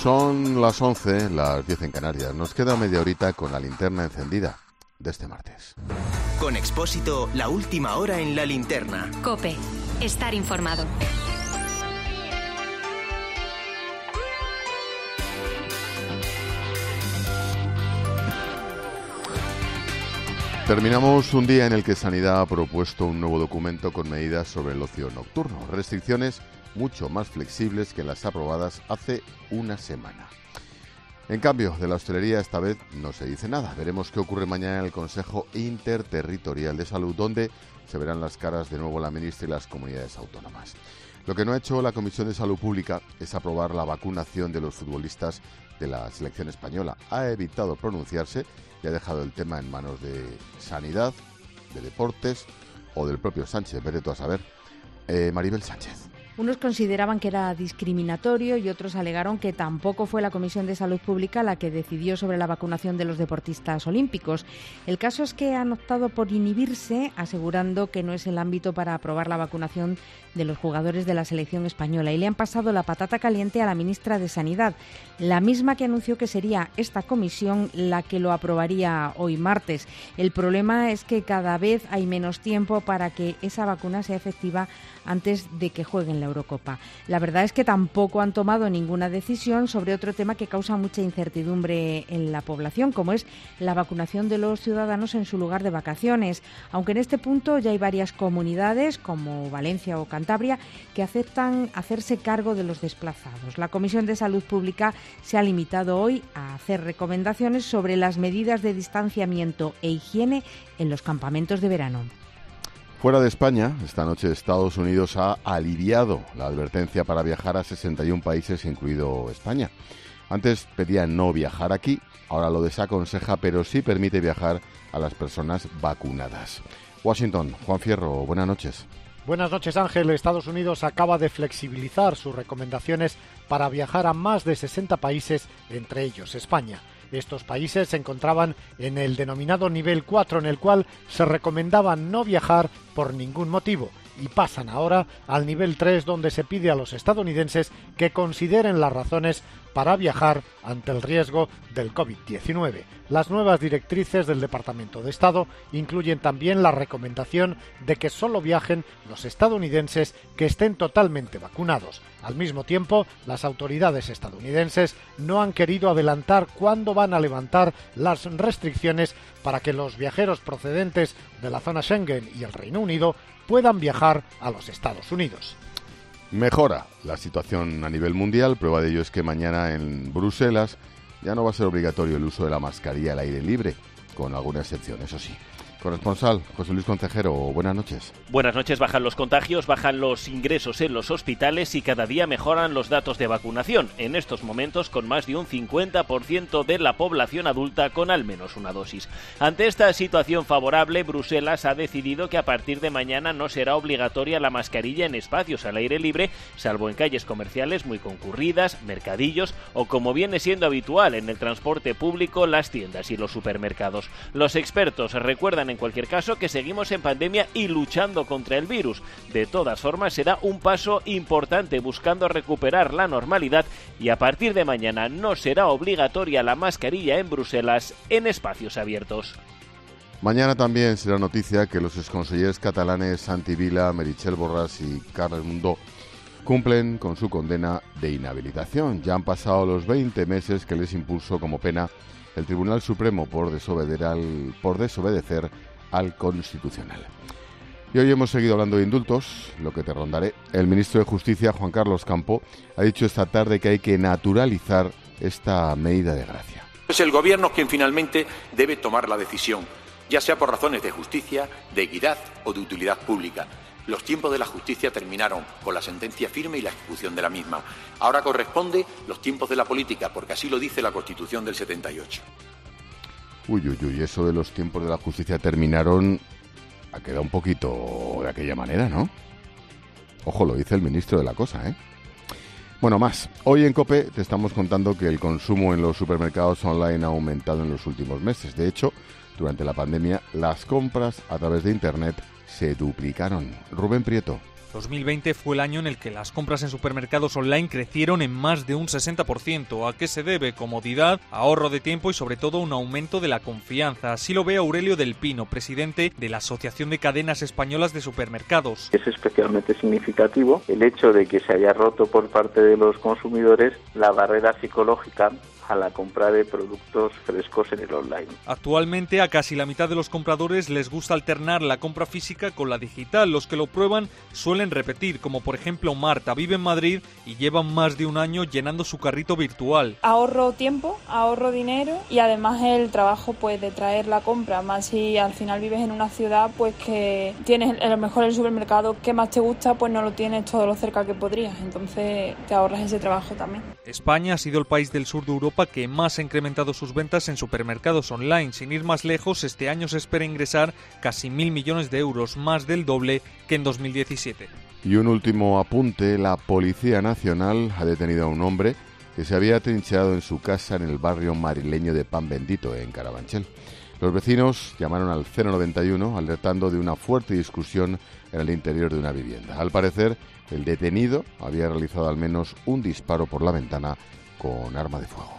Son las 11, las 10 en Canarias. Nos queda media horita con la linterna encendida de este martes. Con Expósito, la última hora en la linterna. COPE. Estar informado. Terminamos un día en el que Sanidad ha propuesto un nuevo documento con medidas sobre el ocio nocturno. Restricciones mucho más flexibles que las aprobadas hace una semana. En cambio, de la hostelería esta vez no se dice nada. Veremos qué ocurre mañana en el Consejo Interterritorial de Salud, donde se verán las caras de nuevo la ministra y las comunidades autónomas. Lo que no ha hecho la Comisión de Salud Pública es aprobar la vacunación de los futbolistas de la selección española. Ha evitado pronunciarse y ha dejado el tema en manos de Sanidad, de Deportes o del propio Sánchez. Vete tú a saber. Maribel Sánchez. Unos consideraban que era discriminatorio y otros alegaron que tampoco fue la Comisión de Salud Pública la que decidió sobre la vacunación de los deportistas olímpicos. El caso es que han optado por inhibirse, asegurando que no es el ámbito para aprobar la vacunación de los jugadores de la selección española, y le han pasado la patata caliente a la ministra de Sanidad, la misma que anunció que sería esta comisión la que lo aprobaría hoy martes. El problema es que cada vez hay menos tiempo para que esa vacuna sea efectiva antes de que jueguen la Eurocopa. La verdad es que tampoco han tomado ninguna decisión sobre otro tema que causa mucha incertidumbre en la población, como es la vacunación de los ciudadanos en su lugar de vacaciones, aunque en este punto ya hay varias comunidades, como Valencia o Cantabria, que aceptan hacerse cargo de los desplazados. La Comisión de Salud Pública se ha limitado hoy a hacer recomendaciones sobre las medidas de distanciamiento e higiene en los campamentos de verano. Fuera de España, esta noche Estados Unidos ha aliviado la advertencia para viajar a 61 países, incluido España. Antes pedía no viajar aquí, ahora lo desaconseja, pero sí permite viajar a las personas vacunadas. Washington, Juan Fierro, buenas noches. Buenas noches, Ángel. Estados Unidos acaba de flexibilizar sus recomendaciones para viajar a más de 60 países, entre ellos España. Estos países se encontraban en el denominado nivel 4, en el cual se recomendaba no viajar por ningún motivo, y pasan ahora al nivel 3, donde se pide a los estadounidenses que consideren las razones para viajar ante el riesgo del COVID-19. Las nuevas directrices del Departamento de Estado incluyen también la recomendación de que solo viajen los estadounidenses que estén totalmente vacunados. Al mismo tiempo, las autoridades estadounidenses no han querido adelantar cuándo van a levantar las restricciones para que los viajeros procedentes de la zona Schengen y el Reino Unido puedan viajar a los Estados Unidos. Mejora la situación a nivel mundial. Prueba de ello es que mañana en Bruselas ya no va a ser obligatorio el uso de la mascarilla al aire libre, con alguna excepción, eso sí. Corresponsal, José Luis Concejero, buenas noches. Buenas noches. Bajan los contagios, bajan los ingresos en los hospitales y cada día mejoran los datos de vacunación. En estos momentos, con más de un 50% de la población adulta con al menos una dosis. Ante esta situación favorable, Bruselas ha decidido que a partir de mañana no será obligatoria la mascarilla en espacios al aire libre, salvo en calles comerciales muy concurridas, mercadillos o, como viene siendo habitual en el transporte público, las tiendas y los supermercados. Los expertos recuerdan en cualquier caso que seguimos en pandemia y luchando contra el virus. De todas formas, será un paso importante buscando recuperar la normalidad, y a partir de mañana no será obligatoria la mascarilla en Bruselas en espacios abiertos. Mañana también será noticia que los exconsellers catalanes Santi Vila, Meritxell Borràs y Carles Mundó cumplen con su condena de inhabilitación. Ya han pasado los 20 meses que les impuso como pena el Tribunal Supremo por desobedecer al Constitucional. Y hoy hemos seguido hablando de indultos, lo que te rondaré. El ministro de Justicia, Juan Carlos Campo, ha dicho esta tarde que hay que naturalizar esta medida de gracia. Es el Gobierno quien finalmente debe tomar la decisión, ya sea por razones de justicia, de equidad o de utilidad pública. Los tiempos de la justicia terminaron con la sentencia firme y la ejecución de la misma. Ahora corresponde los tiempos de la política, porque así lo dice la Constitución del 78. Uy, eso de los tiempos de la justicia terminaron ha quedado un poquito de aquella manera, ¿no? Ojo, lo dice el ministro de la cosa, ¿eh? Bueno, más. Hoy en COPE te estamos contando que el consumo en los supermercados online ha aumentado en los últimos meses. De hecho, durante la pandemia, las compras a través de Internet se duplicaron. Rubén Prieto. 2020 fue el año en el que las compras en supermercados online crecieron en más de un 60%. ¿A qué se debe? Comodidad, ahorro de tiempo y sobre todo un aumento de la confianza. Así lo ve Aurelio del Pino, presidente de la Asociación de Cadenas Españolas de Supermercados. Es especialmente significativo el hecho de que se haya roto por parte de los consumidores la barrera psicológica a la compra de productos frescos en el online. Actualmente a casi la mitad de los compradores les gusta alternar la compra física con la digital. Los que lo prueban suelen repetir, como por ejemplo Marta, vive en Madrid y lleva más de un año llenando su carrito virtual. Ahorro tiempo, ahorro dinero y además el trabajo pues de traer la compra, más si al final vives en una ciudad pues que tienes a lo mejor el supermercado que más te gusta pues no lo tienes todo lo cerca que podrías, entonces te ahorras ese trabajo también. España ha sido el país del sur de Europa que más ha incrementado sus ventas en supermercados online. Sin ir más lejos, este año se espera ingresar casi 1.000 millones de euros, más del doble que en 2017. Y un último apunte, la Policía Nacional ha detenido a un hombre que se había trincheado en su casa en el barrio madrileño de Pan Bendito, en Carabanchel. Los vecinos llamaron al 091 alertando de una fuerte discusión en el interior de una vivienda. Al parecer, el detenido había realizado al menos un disparo por la ventana con arma de fuego.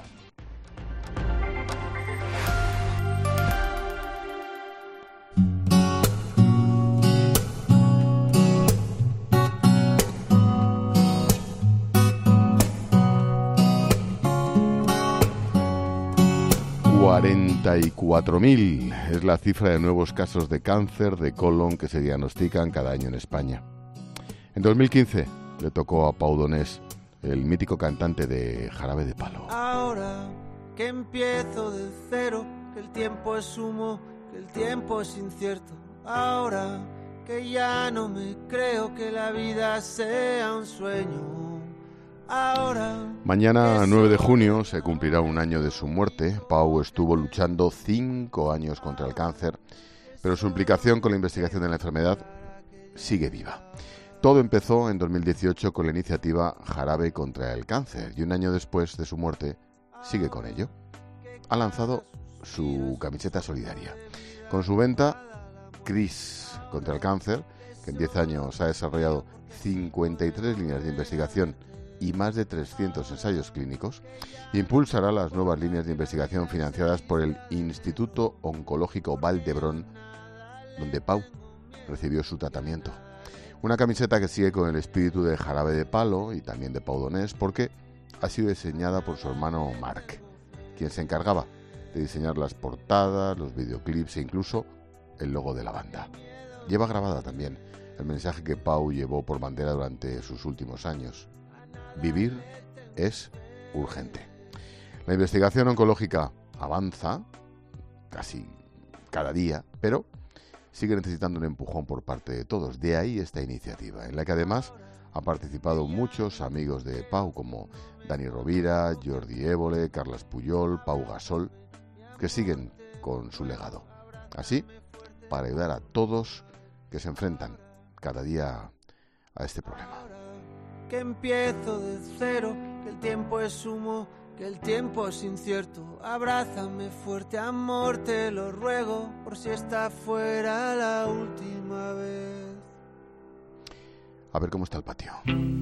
...44.000 es la cifra de nuevos casos de cáncer de colon que se diagnostican cada año en España. En 2015 le tocó a Pau Donés, el mítico cantante de Jarabe de Palo. Ahora que empiezo de cero, que el tiempo es humo, que el tiempo es incierto. Ahora que ya no me creo que la vida sea un sueño. Ahora... Mañana, 9 de junio, se cumplirá un año de su muerte. Pau estuvo luchando 5 años contra el cáncer, pero su implicación con la investigación de la enfermedad sigue viva. Todo empezó en 2018 con la iniciativa Jarabe contra el Cáncer y un año después de su muerte sigue con ello. Ha lanzado su camiseta solidaria. Con su venta, Cris contra el Cáncer, que en 10 años ha desarrollado 53 líneas de investigación y más de 300 ensayos clínicos, impulsará las nuevas líneas de investigación financiadas por el Instituto Oncológico Vall d'Hebron, donde Pau recibió su tratamiento. Una camiseta que sigue con el espíritu de Jarabe de Palo y también de Pau Donés, porque ha sido diseñada por su hermano Marc, quien se encargaba de diseñar las portadas, los videoclips e incluso el logo de la banda. Lleva grabada también el mensaje que Pau llevó por bandera durante sus últimos años. Vivir es urgente. La investigación oncológica avanza casi cada día, pero sigue necesitando un empujón por parte de todos. De ahí esta iniciativa, en la que además han participado muchos amigos de Pau, como Dani Rovira, Jordi Évole, Carles Puyol, Pau Gasol, que siguen con su legado. Así, para ayudar a todos que se enfrentan cada día a este problema. Que empiezo de cero, que el tiempo es humo, que el tiempo es incierto. Abrázame fuerte, amor, te lo ruego, por si esta fuera la última vez. A ver cómo está el patio.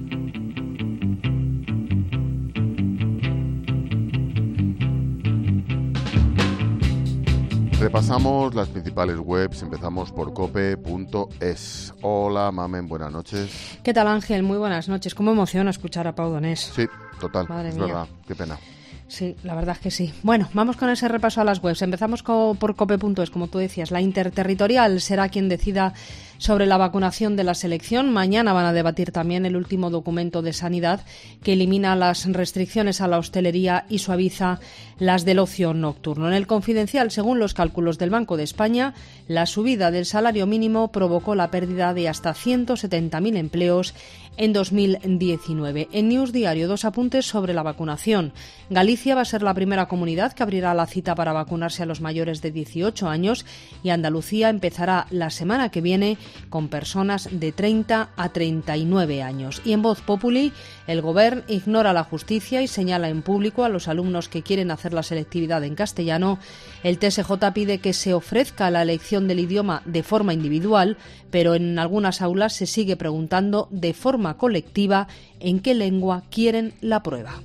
Repasamos las principales webs, empezamos por cope.es. Hola, Mamen, buenas noches. ¿Qué tal, Ángel? Muy buenas noches. ¿Cómo emociona escuchar a Pau Donés? Sí, total, Madre es mía. verdad, qué pena. Sí, la verdad es que sí. Bueno, vamos con ese repaso a las webs. Empezamos por cope.es, como tú decías. La Interterritorial será quien decida sobre la vacunación de la selección. Mañana van a debatir también el último documento de sanidad que elimina las restricciones a la hostelería y suaviza las del ocio nocturno. En el Confidencial, según los cálculos del Banco de España, la subida del salario mínimo provocó la pérdida de hasta 170.000 empleos en 2019. En News Diario, 2 apuntes sobre la vacunación. Galicia va a ser la primera comunidad que abrirá la cita para vacunarse a los mayores de 18 años y Andalucía empezará la semana que viene con personas de 30 a 39 años. Y en Voz Populi, el Govern ignora la justicia y señala en público a los alumnos que quieren hacer la selectividad en castellano. El TSJ pide que se ofrezca la elección del idioma de forma individual, pero en algunas aulas se sigue preguntando de forma colectiva en qué lengua quieren la prueba.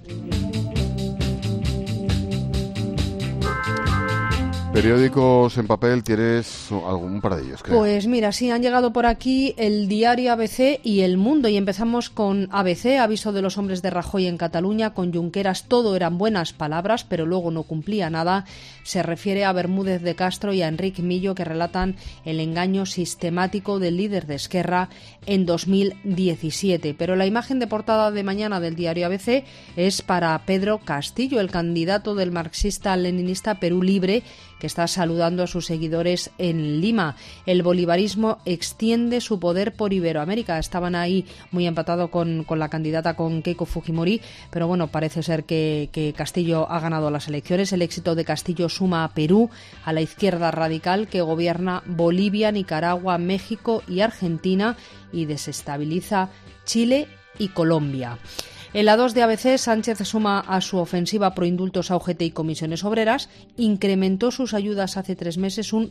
Periódicos en papel, ¿tienes algún par de ellos? Creo. Pues mira, sí, han llegado por aquí el diario ABC y El Mundo. Y empezamos con ABC, aviso de los hombres de Rajoy en Cataluña. Con Junqueras todo eran buenas palabras, pero luego no cumplía nada. Se refiere a Bermúdez de Castro y a Enric Millo, que relatan el engaño sistemático del líder de Esquerra en 2017. Pero la imagen de portada de mañana del diario ABC es para Pedro Castillo, el candidato del marxista-leninista Perú Libre, que está saludando a sus seguidores en Lima. El bolivarismo extiende su poder por Iberoamérica. Estaban ahí muy empatados con la candidata, con Keiko Fujimori, pero bueno, parece ser que Castillo ha ganado las elecciones. El éxito de Castillo suma a Perú, a la izquierda radical que gobierna Bolivia, Nicaragua, México y Argentina, y desestabiliza Chile y Colombia. En la 2 de ABC, Sánchez suma a su ofensiva pro indultos a UGT y comisiones obreras, incrementó sus ayudas hace 3 meses un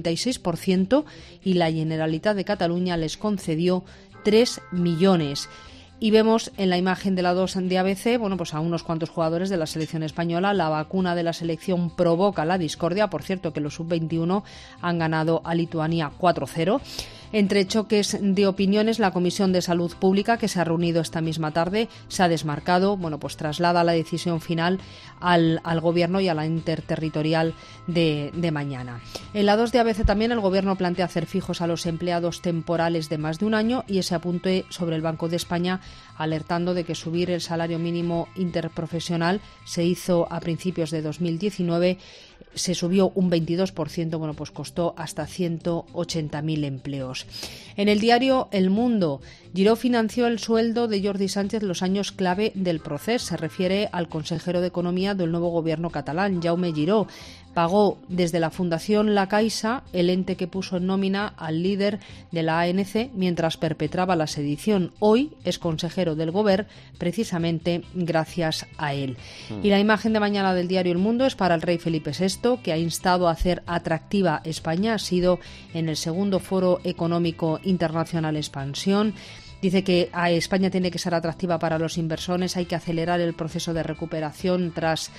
56% y la Generalitat de Cataluña les concedió 3 millones. Y vemos en la imagen de la 2 de ABC, bueno, pues a unos cuantos jugadores de la selección española. La vacuna de la selección provoca la discordia. Por cierto, que los sub-21 han ganado a Lituania 4-0. Entre choques de opiniones, la Comisión de Salud Pública, que se ha reunido esta misma tarde, se ha desmarcado. Bueno, pues traslada la decisión final al Gobierno y a la interterritorial de mañana. En la 2 de ABC también el Gobierno plantea hacer fijos a los empleados temporales de más de un año y ese apunte sobre el Banco de España, alertando de que subir el salario mínimo interprofesional se hizo a principios de 2019, se subió un 22%, bueno, pues costó hasta 180.000 empleos. En el diario El Mundo, Giró financió el sueldo de Jordi Sánchez los años clave del proceso. Se refiere al consejero de Economía del nuevo gobierno catalán, Jaume Giró. Pagó desde la Fundación La Caixa, el ente que puso en nómina al líder de la ANC mientras perpetraba la sedición. Hoy es consejero del Govern, precisamente gracias a él. Y la imagen de mañana del diario El Mundo es para el rey Felipe VI, que ha instado a hacer atractiva España. Ha sido en el segundo Foro Económico Internacional Expansión. Dice que a España tiene que ser atractiva para los inversores, hay que acelerar el proceso de recuperación tras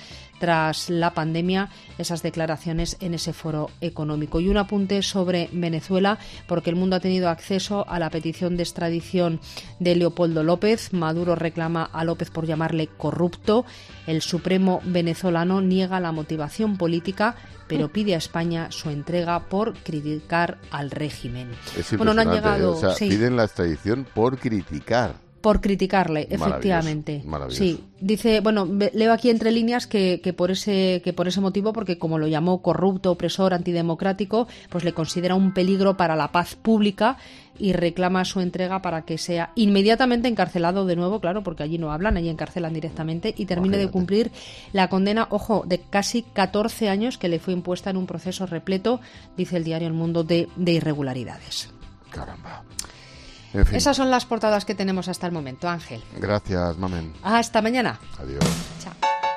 la pandemia, esas declaraciones en ese foro económico. Y un apunte sobre Venezuela, porque El Mundo ha tenido acceso a la petición de extradición de Leopoldo López. Maduro reclama a López por llamarle corrupto. El Supremo venezolano niega la motivación política, pero pide a España su entrega por criticar al régimen. Bueno, no han llegado. O sea, sí. Piden la extradición por criticar. Por criticarle, efectivamente. Maravilloso. Sí, dice, bueno, leo aquí entre líneas que por ese motivo, porque como lo llamó corrupto, opresor, antidemocrático, pues le considera un peligro para la paz pública y reclama su entrega para que sea inmediatamente encarcelado de nuevo, claro, porque allí no hablan, allí encarcelan directamente, y termine de cumplir la condena, ojo, de casi 14 años que le fue impuesta en un proceso repleto, dice el diario El Mundo, de irregularidades. Caramba. En fin. Esas son las portadas que tenemos hasta el momento, Ángel. Gracias, Mamen. Hasta mañana. Adiós. Chao.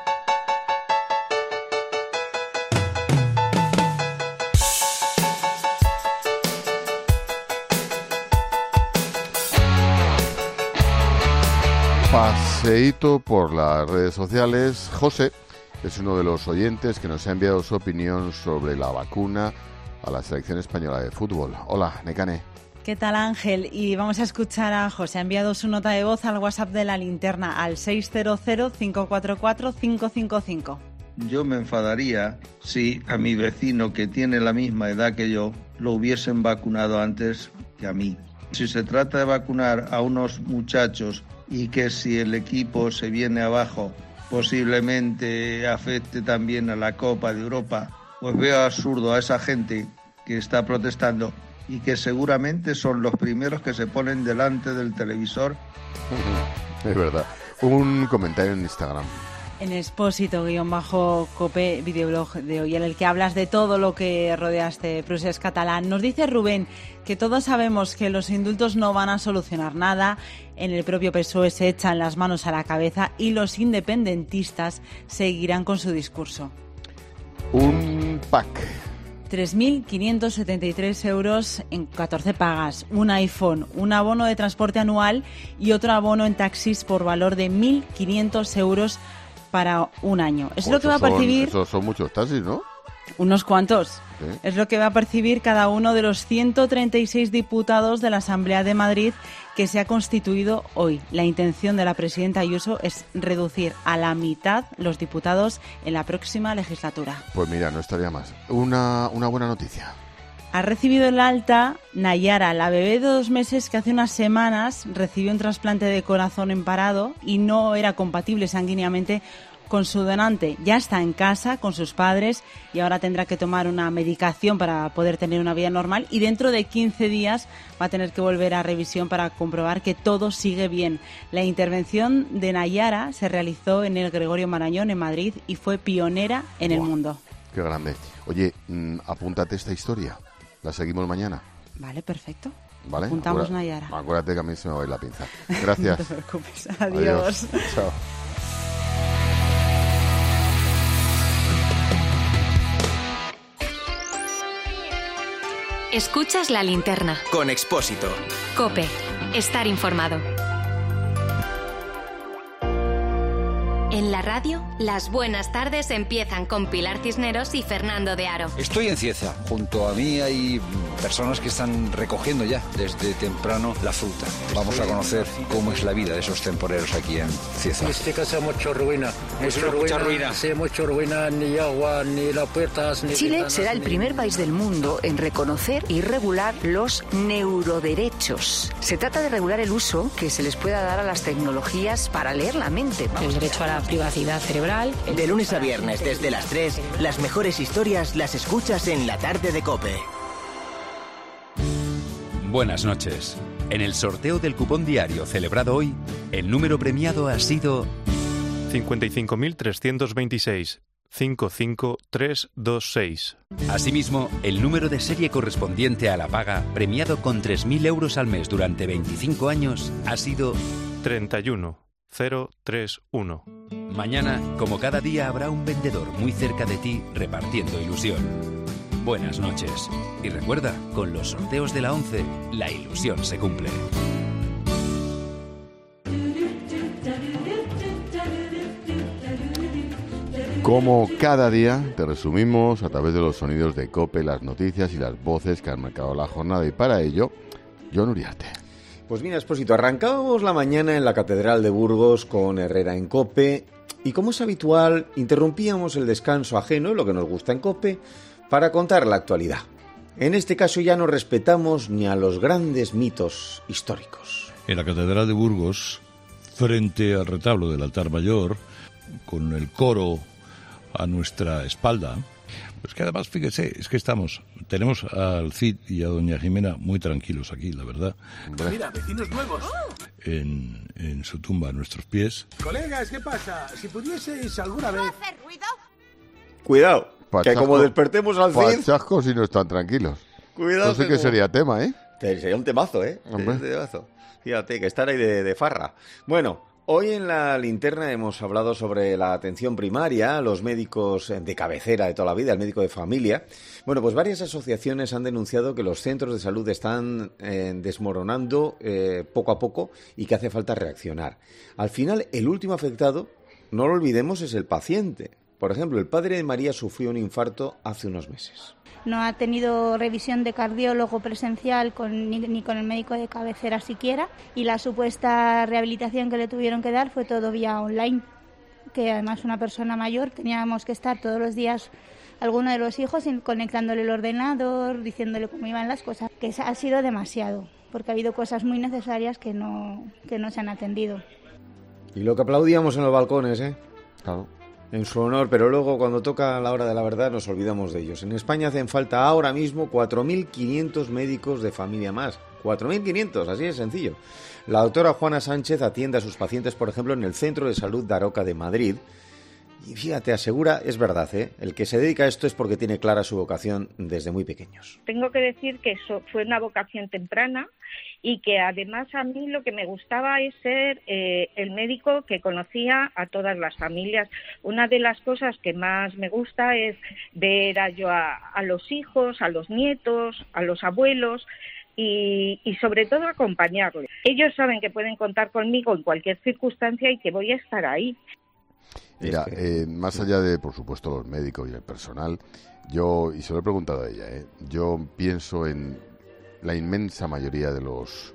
Paseíto por las redes sociales. José es uno de los oyentes que nos ha enviado su opinión sobre la vacuna a la selección española de fútbol. Hola, Nekane. ¿Qué tal, Ángel? Y vamos a escuchar a José. Ha enviado su nota de voz al WhatsApp de La Linterna, al 600-544-555. Yo me enfadaría si a mi vecino, que tiene la misma edad que yo, lo hubiesen vacunado antes que a mí. Si se trata de vacunar a unos muchachos y que si el equipo se viene abajo posiblemente afecte también a la Copa de Europa, pues veo absurdo a esa gente que está protestando y que seguramente son los primeros que se ponen delante del televisor. Es verdad. Un comentario en Instagram. En Expósito-Cope videoblog de hoy, en el que hablas de todo lo que rodea este procés catalán. Nos dice Rubén que todos sabemos que los indultos no van a solucionar nada. En el propio PSOE se echan las manos a la cabeza y los independentistas seguirán con su discurso. Un pack. 3.573 euros en 14 pagas, un iPhone, un abono de transporte anual y otro abono en taxis por valor de 1.500 euros para un año. Es lo que va a percibir... Esos son muchos taxis, ¿no? Unos cuantos. Sí. Es lo que va a percibir cada uno de los 136 diputados de la Asamblea de Madrid que se ha constituido hoy. La intención de la presidenta Ayuso es reducir a la mitad los diputados en la próxima legislatura. Pues mira, no estaría más. Una buena noticia. Ha recibido el alta Nayara, la bebé de 2 meses que hace unas semanas recibió un trasplante de corazón en parado y no era compatible sanguíneamente con su donante. Ya está en casa con sus padres y ahora tendrá que tomar una medicación para poder tener una vida normal y dentro de 15 días va a tener que volver a revisión para comprobar que todo sigue bien. La intervención de Nayara se realizó en el Gregorio Marañón en Madrid y fue pionera en el mundo. Qué grande. Oye, apúntate esta historia. La seguimos mañana. Vale, perfecto. ¿Vale? Apuntamos Nayara. Acuérdate que a mí se me va a ir la pinza. Gracias. No te preocupes. Adiós. Chao. Escuchas La Linterna. Con Expósito. COPE. Estar informado. En la radio, las buenas tardes empiezan con Pilar Cisneros y Fernando de Aro. Estoy en Cieza. Junto a mí hay personas que están recogiendo ya desde temprano la fruta. Vamos a conocer cómo es la vida de esos temporeros aquí en Cieza. En este caso hay mucha ruina. Mucha ruina. Sí, mucha ruina, ni agua, ni las puertas, ni Chile ventanas, será el primer país del mundo en reconocer y regular los neuroderechos. Se trata de regular el uso que se les pueda dar a las tecnologías para leer la mente. El derecho a la privacidad cerebral. De lunes a viernes desde las 3, las mejores historias las escuchas en La Tarde de COPE. Buenas noches. En el sorteo del cupón diario celebrado hoy, el número premiado ha sido 55.326. 55326. Asimismo, el número de serie correspondiente a la paga, premiado con 3.000 euros al mes durante 25 años, ha sido 31031. Mañana, como cada día, habrá un vendedor muy cerca de ti repartiendo ilusión. Buenas noches. Y recuerda, con los sorteos de la 11, la ilusión se cumple. Como cada día, te resumimos a través de los sonidos de COPE, las noticias y las voces que han marcado la jornada. Y para ello, Jon Uriarte. Pues mira, Expósito, arrancábamos la mañana en la Catedral de Burgos con Herrera en COPE y, como es habitual, interrumpíamos el descanso ajeno, lo que nos gusta en COPE, para contar la actualidad. En este caso ya no respetamos ni a los grandes mitos históricos. En la Catedral de Burgos, frente al retablo del altar mayor, con el coro a nuestra espalda, pues que además, fíjese, es que tenemos al Cid y a doña Jimena muy tranquilos aquí, la verdad. Mira, vecinos nuevos. En su tumba a nuestros pies. Colegas, ¿qué pasa? Si pudieseis alguna vez... hacer ruido? Cuidado, Pachasco, que como despertemos al Cid... Pachasco si no están tranquilos. Cuidado. Eso sí que sería tema, ¿eh? Sería un temazo, ¿eh? Hombre. Un temazo. Fíjate, que estar ahí de farra. Bueno, hoy en la linterna hemos hablado sobre la atención primaria, los médicos de cabecera de toda la vida, el médico de familia. Bueno, pues varias asociaciones han denunciado que los centros de salud están desmoronando poco a poco y que hace falta reaccionar. Al final, el último afectado, no lo olvidemos, es el paciente. Por ejemplo, el padre de María sufrió un infarto hace unos meses. No ha tenido revisión de cardiólogo presencial ni con el médico de cabecera siquiera, y la supuesta rehabilitación que le tuvieron que dar fue todo vía online, que además una persona mayor teníamos que estar todos los días alguno de los hijos conectándole el ordenador, diciéndole cómo iban las cosas, que ha sido demasiado, porque ha habido cosas muy necesarias que no se han atendido. Y lo que aplaudíamos en los balcones, ¿eh? Claro. En su honor, pero luego cuando toca la hora de la verdad nos olvidamos de ellos. En España hacen falta ahora mismo 4.500 médicos de familia más. 4.500, así de sencillo. La doctora Juana Sánchez atiende a sus pacientes, por ejemplo, en el Centro de Salud Daroca de Madrid. Y fíjate, asegura, es verdad, el que se dedica a esto es porque tiene clara su vocación desde muy pequeños. Tengo que decir que eso fue una vocación temprana y que además a mí lo que me gustaba es ser el médico que conocía a todas las familias. Una de las cosas que más me gusta es ver a los hijos, a los nietos, a los abuelos, y sobre todo acompañarles. Ellos saben que pueden contar conmigo en cualquier circunstancia y que voy a estar ahí. Mira, más allá de, por supuesto, los médicos y el personal, yo, y se lo he preguntado a ella, yo pienso en la inmensa mayoría de los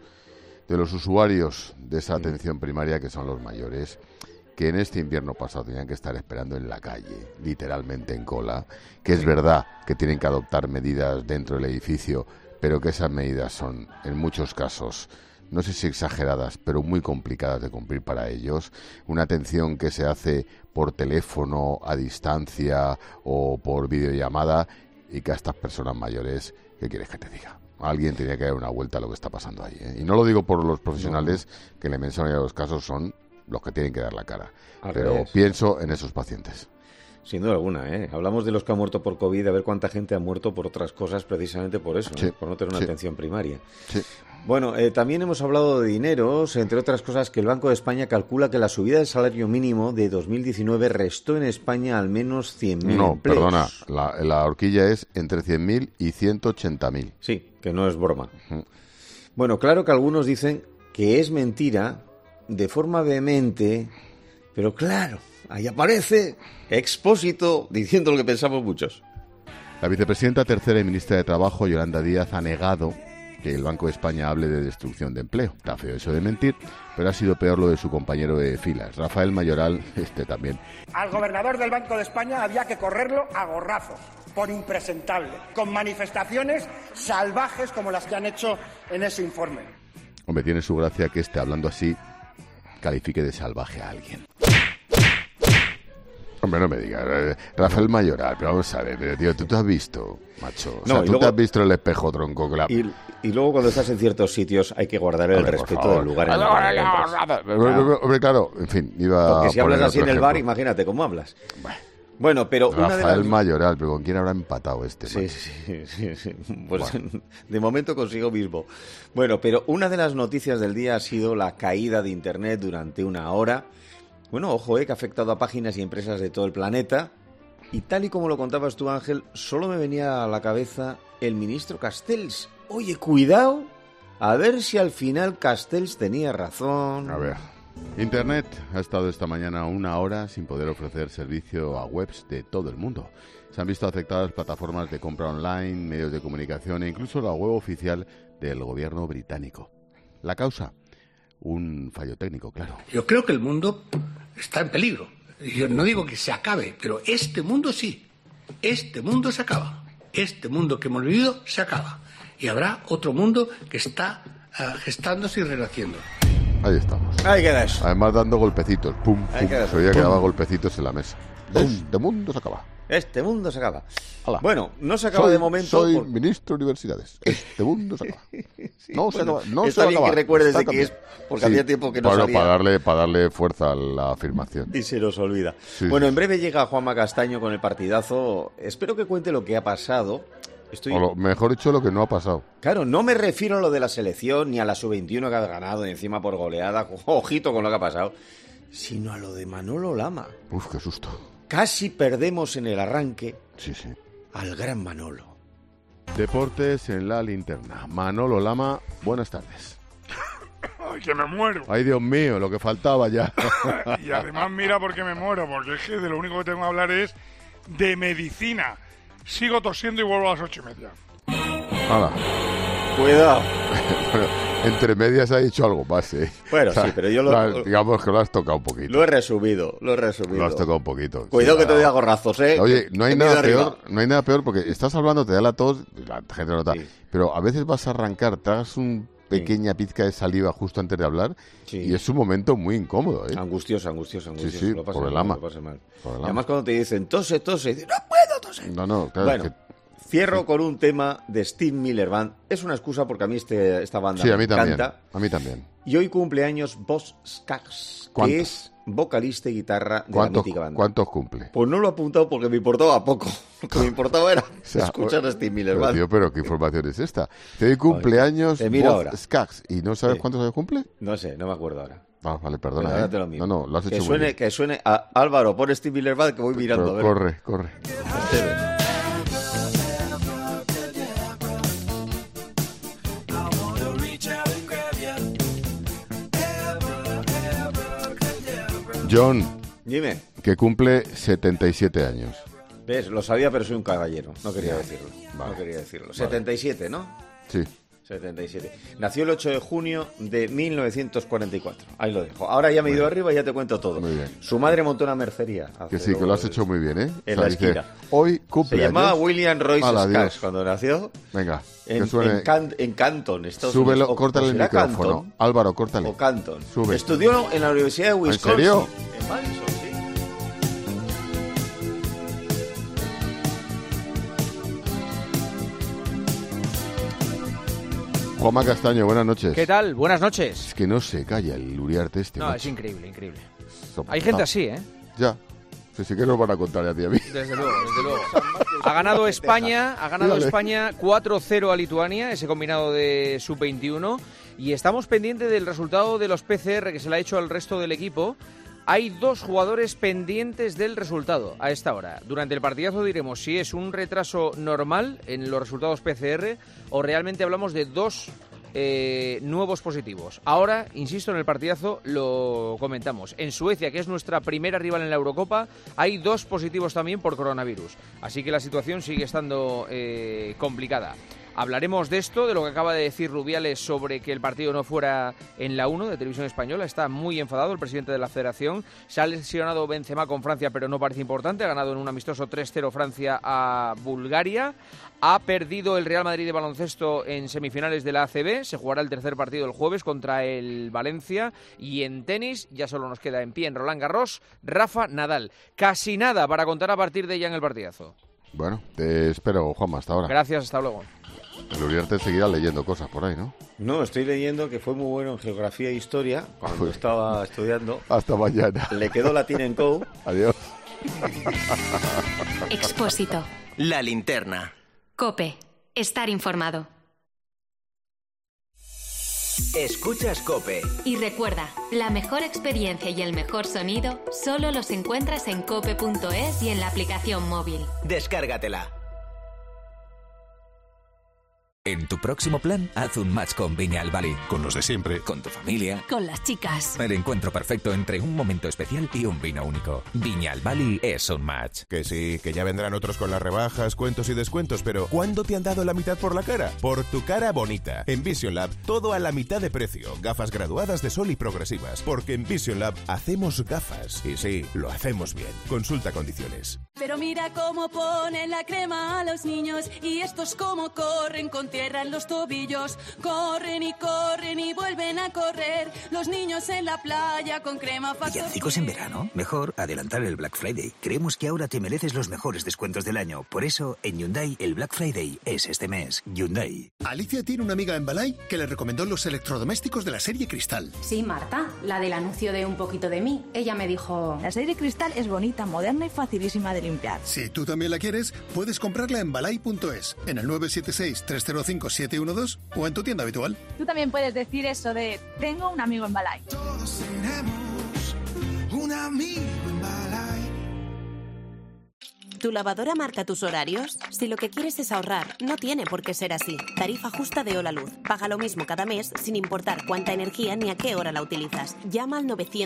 usuarios de esa atención primaria, que son los mayores, que en este invierno pasado tenían que estar esperando en la calle, literalmente en cola, que es verdad que tienen que adoptar medidas dentro del edificio, pero que esas medidas son, en muchos casos, no sé si exageradas, pero muy complicadas de cumplir para ellos. Una atención que se hace por teléfono, a distancia o por videollamada, y que a estas personas mayores, ¿qué quieres que te diga? Alguien tenía que dar una vuelta a lo que está pasando ahí, Y no lo digo por los profesionales, que en la inmensa mayoría de los casos son los que tienen que dar la cara. Pero pienso en esos pacientes. Sin duda alguna, Hablamos de los que han muerto por COVID, a ver cuánta gente ha muerto por otras cosas precisamente por eso, sí, por no tener una atención primaria. Sí. Bueno, también hemos hablado de dineros, entre otras cosas que el Banco de España calcula que la subida del salario mínimo de 2019 restó en España al menos 100.000 No, empleos. perdona, la horquilla es entre 100.000 y 180.000. Sí, que no es broma. Bueno, claro que algunos dicen que es mentira de forma vehemente, pero claro, ahí aparece Expósito diciendo lo que pensamos muchos. La vicepresidenta tercera y ministra de Trabajo, Yolanda Díaz, ha negado que el Banco de España hable de destrucción de empleo. Está feo eso de mentir, pero ha sido peor lo de su compañero de filas, Rafael Mayoral, también. Al gobernador del Banco de España había que correrlo a gorrazos, por impresentable, con manifestaciones salvajes como las que han hecho en ese informe. Hombre, tiene su gracia que hablando así, califique de salvaje a alguien. Hombre, no me digas, Rafael Mayoral, pero vamos a ver, pero tío, tú te has visto, macho, o sea, tú luego, te has visto el espejo, tronco, claro. Y luego cuando estás en ciertos sitios hay que guardar el respeto del lugar en el que entras. Hombre, claro, en fin, iba porque si hablas así en el bar, imagínate cómo hablas. Bueno, pero Rafael Mayoral, pero ¿con quién habrá empatado Sí. Pues de momento consigo mismo. Bueno, pero una de las noticias del día ha sido la caída de Internet durante una hora. Bueno, ojo, que ha afectado a páginas y empresas de todo el planeta. Y tal y como lo contabas tú, Ángel, solo me venía a la cabeza el ministro Castells. Oye, cuidado, a ver si al final Castells tenía razón. A ver, Internet ha estado esta mañana una hora sin poder ofrecer servicio a webs de todo el mundo. Se han visto afectadas plataformas de compra online, medios de comunicación e incluso la web oficial del gobierno británico. ¿La causa? Un fallo técnico, claro. Yo creo que el mundo está en peligro. Yo no digo que se acabe, pero este mundo sí. Este mundo se acaba. Este mundo que hemos vivido se acaba. Y habrá otro mundo que está gestándose y renaciendo. Ahí estamos. Ahí queda eso. Además dando golpecitos. Pum, pum. Se oía que daba golpecitos en la mesa. Este mundo se acaba. Este mundo se acaba. Hola. Bueno, no se acaba de momento. Soy ministro de universidades. Este mundo se acaba. No se acaba. No está se bien acaba. que recuerdes de que es porque había tiempo que no salía. Para darle fuerza a la afirmación. Y se nos olvida. Sí, bueno, en breve llega Juanma Castaño con el partidazo. Espero que cuente lo que ha pasado. O mejor dicho, lo que no ha pasado. Claro, no me refiero a lo de la selección ni a la sub-21 que ha ganado encima por goleada. Ojito con lo que ha pasado. Sino a lo de Manolo Lama. Uf, qué susto. Casi perdemos en el arranque sí. al gran Manolo. Deportes en la linterna. Manolo Lama, buenas tardes. Ay, que me muero. Ay, Dios mío, lo que faltaba ya. Y además mira por qué me muero, porque es que de lo único que tengo que hablar es de medicina. Sigo tosiendo y vuelvo a las 8:30. Hala. Cuidado. Entre medias ha dicho algo más, Bueno, o sea, sí, pero yo digamos que lo has tocado un poquito. Lo he resumido. Lo has tocado un poquito. Cuidado que te doy a gorrazos, Oye, no hay nada peor porque estás hablando, te da la tos, la gente nota, pero a veces vas a arrancar, tragas un pequeña pizca de saliva justo antes de hablar y es un momento muy incómodo, Angustioso. Sí, lo pasa por el mal, Lama. Lo pasa mal. Y además cuando te dicen tose, y dices, no puedo toser. No, claro. Bueno, cierro con un tema de Steve Miller Band. Es una excusa porque a mí esta banda me encanta. A mí también. Y hoy cumpleaños Boz Scaggs, que es vocalista y guitarra de la mítica banda. ¿Cuántos cumple? Pues no lo he apuntado porque me importaba poco. Lo que me importaba era escuchar a Steve Miller Band. Pero ¿qué información es esta? Te doy cumpleaños Bob Skaggs. ¿Y no sabes cuántos años cumple? No sé, no me acuerdo ahora. Ah, vale, perdona. Ahora te lo miro. No, lo has hecho muy bien. Que suene a Álvaro, pon Steve Miller Band que voy mirando. Pero a ver. Corre. John. Dime. Que cumple 77 años. ¿Ves? Lo sabía, pero soy un caballero. No quería decirlo. Vale. No quería decirlo. 77, ¿no? Sí. 77. Nació el 8 de junio de 1944. Ahí lo dejo. Ahora ya me he ido arriba y ya te cuento todo. Muy bien. Su madre montó una mercería. Que sí, que lo has hecho muy bien, ¿eh? En la esquina. Hoy cumple. Se llamaba William Royce Skaggs Dios. cuando nació. Venga, en Canton, Estados Súbelo, Unidos. córtale el micrófono. Canton, Álvaro, córtale. O Canton. Sube. Estudió en la Universidad de Wisconsin. ¿En serio? En Madison, sí. Juanma Castaño, buenas noches. ¿Qué tal? Buenas noches. Es que no se calla el Uriarte este. No, macho. es increíble. Hay gente así, ¿eh? Ya. Sí que nos van a contar a ti y a mí. Desde luego. Ha ganado España 4-0 a Lituania, ese combinado de sub-21, y estamos pendientes del resultado de los PCR que se le ha hecho al resto del equipo. Hay 2 jugadores pendientes del resultado a esta hora. Durante el partidazo diremos si es un retraso normal en los resultados PCR o realmente hablamos de 2 nuevos positivos. Ahora, insisto, en el partidazo lo comentamos. En Suecia, que es nuestra primera rival en la Eurocopa, hay 2 positivos también por coronavirus. Así que la situación sigue estando complicada. Hablaremos de esto, de lo que acaba de decir Rubiales sobre que el partido no fuera en la 1 de Televisión Española. Está muy enfadado el presidente de la Federación. Se ha lesionado Benzema con Francia, pero no parece importante. Ha ganado en un amistoso 3-0 Francia a Bulgaria. Ha perdido el Real Madrid de baloncesto en semifinales de la ACB. Se jugará el tercer partido el jueves contra el Valencia. Y en tenis, ya solo nos queda en pie en Roland Garros, Rafa Nadal. Casi nada para contar a partir de ya en el partidazo. Bueno, te espero, Juanma, hasta ahora. Gracias, hasta luego. El Uriarte seguirá leyendo cosas por ahí, ¿no? No, estoy leyendo que fue muy bueno en geografía e historia cuando estaba estudiando. Hasta mañana. Le quedó latín en co. Adiós. Expósito. La linterna. COPE. Estar informado. Escuchas COPE. Y recuerda, la mejor experiencia y el mejor sonido solo los encuentras en cope.es y en la aplicación móvil. Descárgatela. En tu próximo plan, haz un match con Viña Valley. Con los de siempre. Con tu familia. Con las chicas. El encuentro perfecto entre un momento especial y un vino único. Viña Valley es un match. Que sí, que ya vendrán otros con las rebajas, cuentos y descuentos, pero ¿cuándo te han dado la mitad por la cara? Por tu cara bonita. En Vision Lab, todo a la mitad de precio. Gafas graduadas de sol y progresivas. Porque en Vision Lab hacemos gafas. Y sí, lo hacemos bien. Consulta condiciones. Pero mira cómo ponen la crema a los niños y estos cómo corren con tierra en los tobillos. Corren y vuelven a correr. Los niños en la playa con crema Factor. ¿Villancicos en verano? Mejor adelantar el Black Friday. Creemos que ahora te mereces los mejores descuentos del año. Por eso, en Hyundai, el Black Friday es este mes. Hyundai. Alicia tiene una amiga en Balay que le recomendó los electrodomésticos de la serie Cristal. Sí, Marta, la del anuncio de Un poquito de mí. Ella me dijo... La serie Cristal es bonita, moderna y facilísima de limpiar. Si tú también la quieres, puedes comprarla en balay.es, en el 976-305-712 o en tu tienda habitual. Tú también puedes decir eso de tengo un amigo en Balay. Todos tenemos un amigo en Balay. ¿Tu lavadora marca tus horarios? Si lo que quieres es ahorrar, no tiene por qué ser así. Tarifa justa de Hola Luz. Paga lo mismo cada mes sin importar cuánta energía ni a qué hora la utilizas. Llama al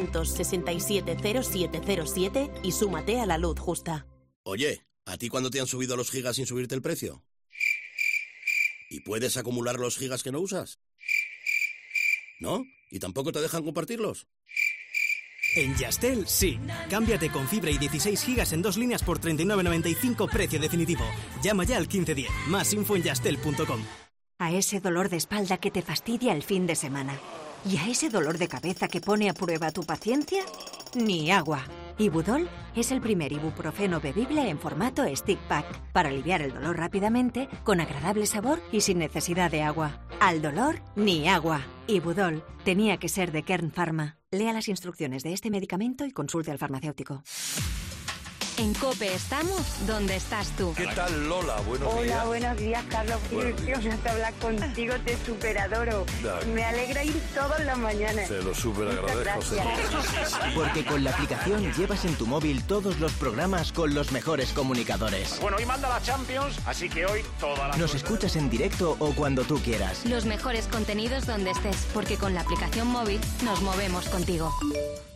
967-0707 y súmate a la luz justa. Oye, ¿a ti cuándo te han subido los gigas sin subirte el precio? ¿Y puedes acumular los gigas que no usas? ¿No? ¿Y tampoco te dejan compartirlos? En Yastel, sí. Cámbiate con fibra y 16 gigas en 2 líneas por 39,95 precio definitivo. Llama ya al 1510. Más info en yastel.com. A ese dolor de espalda que te fastidia el fin de semana. ¿Y a ese dolor de cabeza que pone a prueba tu paciencia? Ni agua. Ibudol es el primer ibuprofeno bebible en formato stick pack para aliviar el dolor rápidamente, con agradable sabor y sin necesidad de agua. Al dolor, ni agua. Ibudol tenía que ser de Kern Pharma. Lea las instrucciones de este medicamento y consulte al farmacéutico. En COPE estamos donde estás tú. ¿Qué tal, Lola? Buenos días. Hola, buenos días, Carlos. Qué ilusión me hace hablar contigo, te superadoro. Me alegra ir todas las mañanas. Te lo superagradezco. Porque con la aplicación llevas en tu móvil todos los programas con los mejores comunicadores. Bueno, hoy manda la Champions, así que hoy toda la... Nos escuchas en directo o cuando tú quieras. Los mejores contenidos donde estés, porque con la aplicación móvil nos movemos contigo.